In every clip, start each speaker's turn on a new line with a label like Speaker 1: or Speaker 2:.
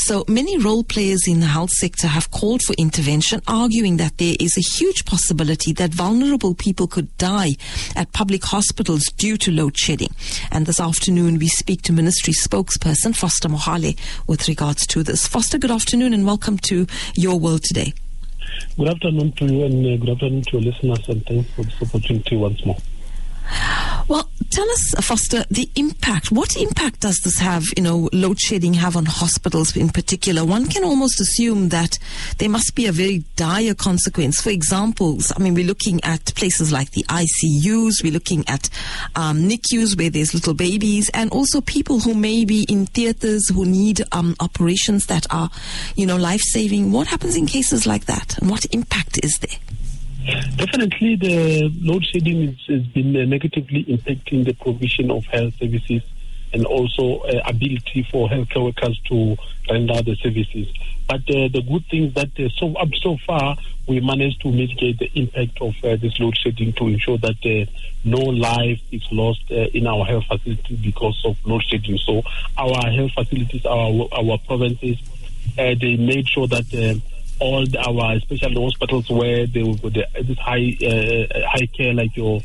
Speaker 1: So many role players in the health sector have called for intervention, arguing that there is a huge possibility that vulnerable people could die at public hospitals due to load shedding. And this afternoon, we speak to Ministry spokesperson Foster Mohale with regards to this. Foster, good afternoon and welcome to Your World Today.
Speaker 2: Good afternoon to you and good afternoon to your listeners, and thanks for this opportunity once more.
Speaker 1: Well, tell us, Foster, the impact. What impact does this have, load shedding have on hospitals in particular? One can almost assume that there must be a very dire consequence. For example, we're looking at places like the ICUs, we're looking at NICUs where there's little babies, and also people who may be in theaters who need operations that are, life-saving. What happens in cases like that, and what impact is there?
Speaker 2: Definitely, the load shedding has been negatively impacting the provision of health services and also ability for healthcare workers to render the services. But the good thing is that so far we managed to mitigate the impact of this load shedding to ensure that no life is lost in our health facilities because of load shedding. So our health facilities, our provinces, they made sure that all our, especially the hospitals where they will put this high care, like your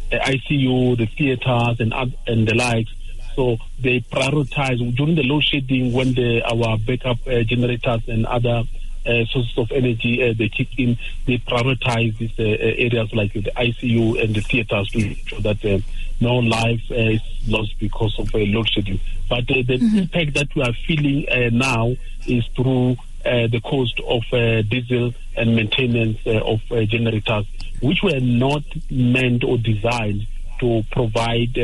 Speaker 2: ICU, the theaters, and the likes. So they prioritize during the load shedding when our backup generators and other sources of energy they kick in. They prioritize these areas like the ICU and the theaters to ensure that no life is lost because of load shedding. But the impact that we are feeling now is through the cost of diesel and maintenance of generators, which were not meant or designed to provide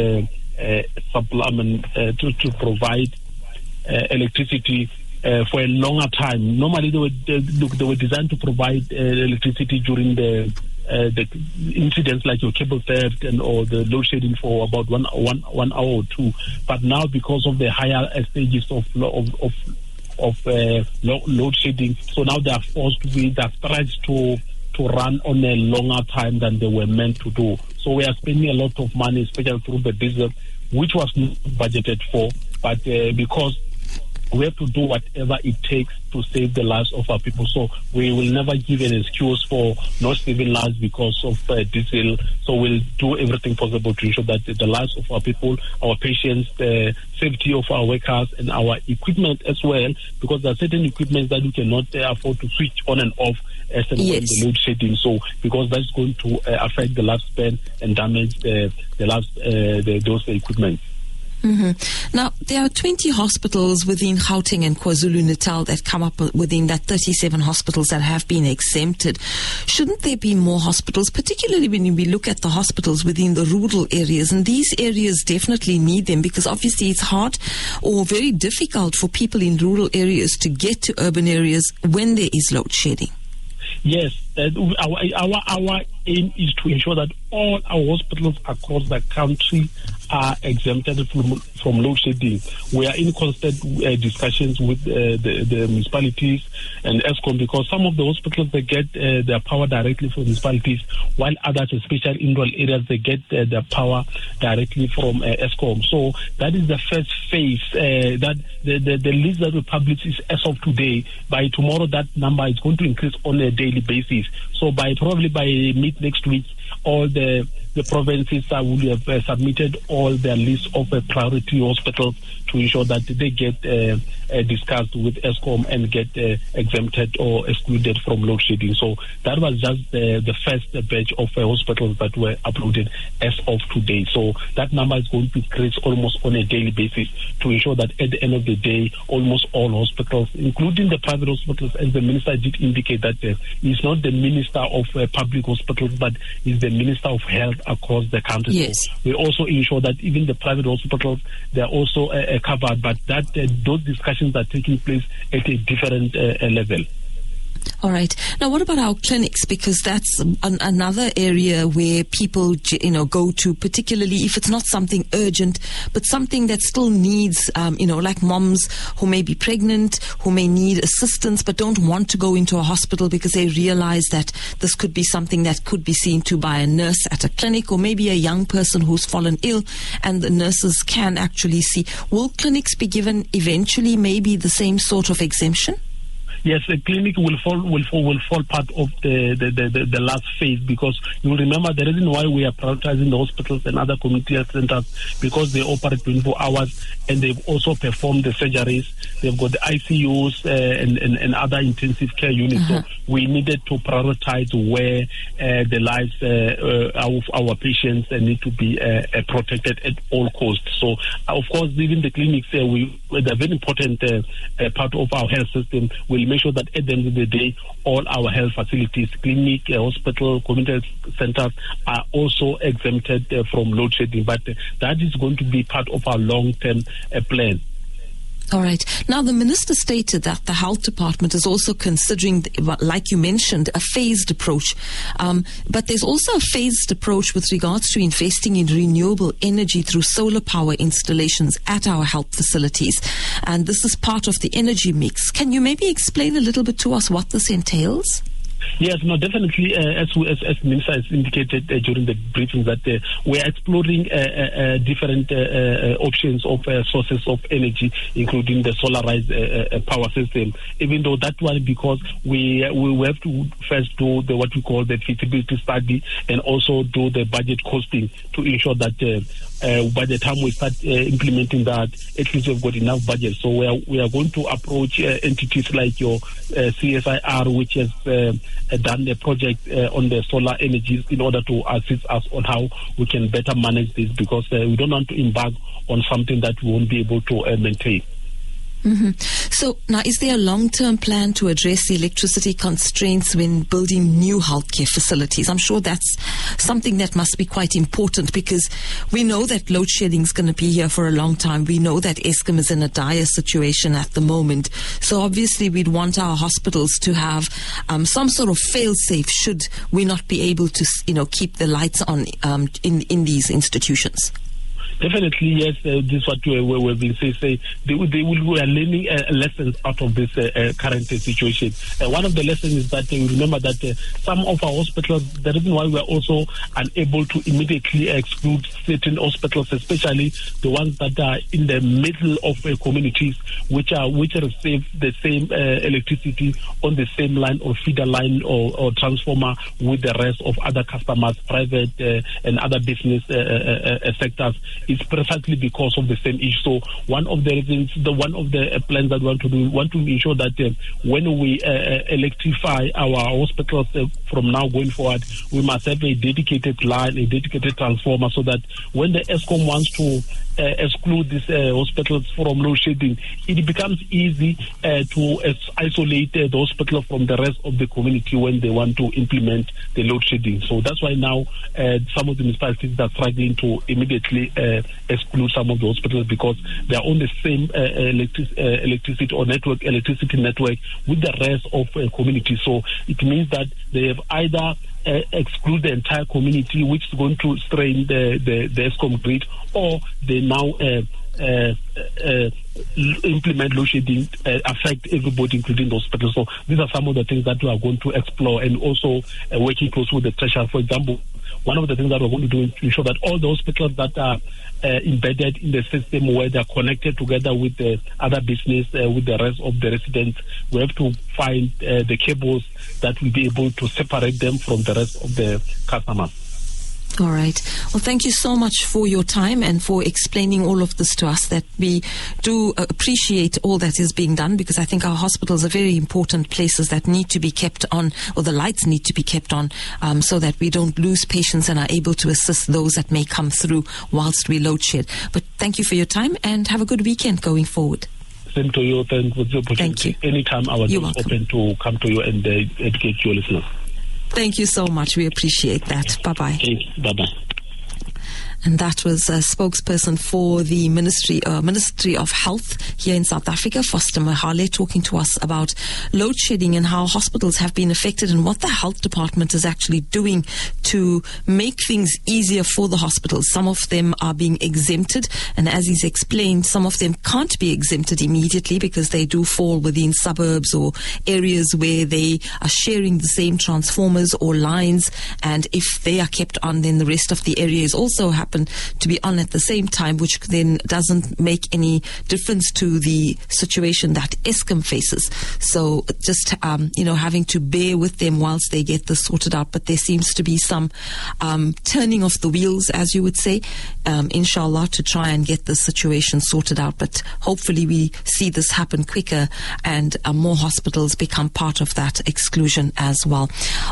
Speaker 2: supplement to provide electricity for a longer time. Normally, they were designed to provide electricity during the incidents like your cable theft or the load shedding for about one hour or two. But now, because of the higher stages of load shedding, so now they are forced they're stretched to run on a longer time than they were meant to do. So we are spending a lot of money, especially through the diesel, which was not budgeted for, but because we have to do whatever it takes to save the lives of our people. So we will never give an excuse for not saving lives because of diesel. So we'll do everything possible to ensure that the lives of our people, our patients, the safety of our workers, and our equipment as well, because there are certain equipment that we cannot afford to switch on and off as and when the load shedding. So because that's going to affect the lifespan and damage those equipment.
Speaker 1: Mm-hmm. Now, there are 20 hospitals within Gauteng and KwaZulu-Natal that come up within that 37 hospitals that have been exempted. Shouldn't there be more hospitals, particularly when we look at the hospitals within the rural areas? And these areas definitely need them because obviously it's hard or very difficult for people in rural areas to get to urban areas when there is load shedding.
Speaker 2: Yes, our aim is to ensure that all our hospitals across the country are exempted from load shedding. We are in constant discussions with the municipalities and Eskom, because some of the hospitals, they get their power directly from municipalities, while others, especially in rural areas, they get their power directly from Eskom. So that is the first phase. That the list that we publish is as of today. By tomorrow, that number is going to increase on a daily basis. So probably by mid next week, all the provinces will have submitted all their list of priority hospitals to ensure that they get discussed with Eskom and get exempted or excluded from load shedding. So that was just the first batch of hospitals that were uploaded as of today. So that number is going to increase almost on a daily basis to ensure that at the end of the day, almost all hospitals, including the private hospitals, as the minister did indicate that he's not the minister of public hospitals, but he's the minister of health across the country.
Speaker 1: Yes.
Speaker 2: So we also ensure that even the private hospitals, they're also covered, but that those discussions are taking place at a different level.
Speaker 1: All right. Now, what about our clinics? Because that's another area where people, go to, particularly if it's not something urgent, but something that still needs, like moms who may be pregnant, who may need assistance, but don't want to go into a hospital because they realize that this could be something that could be seen to by a nurse at a clinic, or maybe a young person who's fallen ill and the nurses can actually see. Will clinics be given eventually maybe the same sort of exemption?
Speaker 2: Yes, the clinic will fall part of the last phase, because you'll remember the reason why we are prioritizing the hospitals and other community health centers, because they operate 24 hours and they've also performed the surgeries. They've got the ICUs and other intensive care units. So we needed to prioritize where the lives of our patients need to be protected at all costs. So, of course, even the clinics, they're a very important part of our health system. We'll make sure that at the end of the day, all our health facilities, clinic, hospital, community health centers are also exempted from load shedding. But that is going to be part of our long-term plan.
Speaker 1: All right. Now, the minister stated that the health department is also considering, like you mentioned, a phased approach. But there's also a phased approach with regards to investing in renewable energy through solar power installations at our health facilities. And this is part of the energy mix. Can you maybe explain a little bit to us what this entails?
Speaker 2: Yes, no, definitely. As Minister has indicated during the briefing, that we are exploring different options of sources of energy, including the solarized power system. Even though that one, because we have to first do what we call the feasibility study, and also do the budget costing to ensure that by the time we start implementing that, at least we've got enough budget. So we are going to approach entities like your CSIR, which has done a project on the solar energies, in order to assist us on how we can better manage this, because we don't want to embark on something that we won't be able to maintain.
Speaker 1: Mm-hmm. So now, is there a long-term plan to address the electricity constraints when building new healthcare facilities? I'm sure that's something that must be quite important, because we know that load shedding is going to be here for a long time. We know that Eskom is in a dire situation at the moment. So obviously we'd want our hospitals to have some sort of fail-safe should we not be able to, keep the lights on in these institutions.
Speaker 2: Definitely, yes. This is what we've been saying. We are learning lessons out of this current situation. One of the lessons is that we remember that some of our hospitals, the reason why we are also unable to immediately exclude certain hospitals, especially the ones that are in the middle of communities, which receive the same electricity on the same line or feeder line or transformer with the rest of other customers, private and other business sectors. It's precisely because of the same issue. So one of the reasons, one of the plans that we want to do, we want to ensure that when we electrify our hospitals from now going forward, we must have a dedicated line, a dedicated transformer, so that when the Eskom wants to exclude these hospitals from load shedding, it becomes easy to isolate the hospital from the rest of the community when they want to implement the load shedding. So that's why now some of the municipalities are struggling to immediately exclude some of the hospitals, because they are on the same electricity or electricity network with the rest of community. So it means that they have either exclude the entire community, which is going to strain the Eskom grid, or they now implement load shedding, affect everybody, including the hospitals. So these are some of the things that we are going to explore, and also working close with the treasurer. For example, one of the things that we're going to do is to ensure that all the hospitals that are embedded in the system, where they're connected together with the other business, with the rest of the residents, we have to find the cables that will be able to separate them from the rest of the customers.
Speaker 1: All right. Well, thank you so much for your time and for explaining all of this to us. That we do appreciate all that is being done, because I think our hospitals are very important places that need to be kept on, or the lights need to be kept on, so that we don't lose patients and are able to assist those that may come through whilst we load shed. But thank you for your time, and have a good weekend going forward.
Speaker 2: Same to you.
Speaker 1: Thank you.
Speaker 2: Anytime our door is open to come to you and educate your listeners.
Speaker 1: Thank you so much. We appreciate that. Bye-bye.
Speaker 2: Bye-bye.
Speaker 1: And that was a spokesperson for the Ministry of Health here in South Africa, Foster Mahale, talking to us about load shedding and how hospitals have been affected and what the health department is actually doing to make things easier for the hospitals. Some of them are being exempted, and as he's explained, some of them can't be exempted immediately because they do fall within suburbs or areas where they are sharing the same transformers or lines, and if they are kept on, then the rest of the areas also happen to be on at the same time, which then doesn't make any difference to the situation that Eskom faces. So just having to bear with them whilst they get this sorted out. But there seems to be some turning of the wheels, as you would say, inshallah, to try and get this situation sorted out. But hopefully we see this happen quicker and more hospitals become part of that exclusion as well.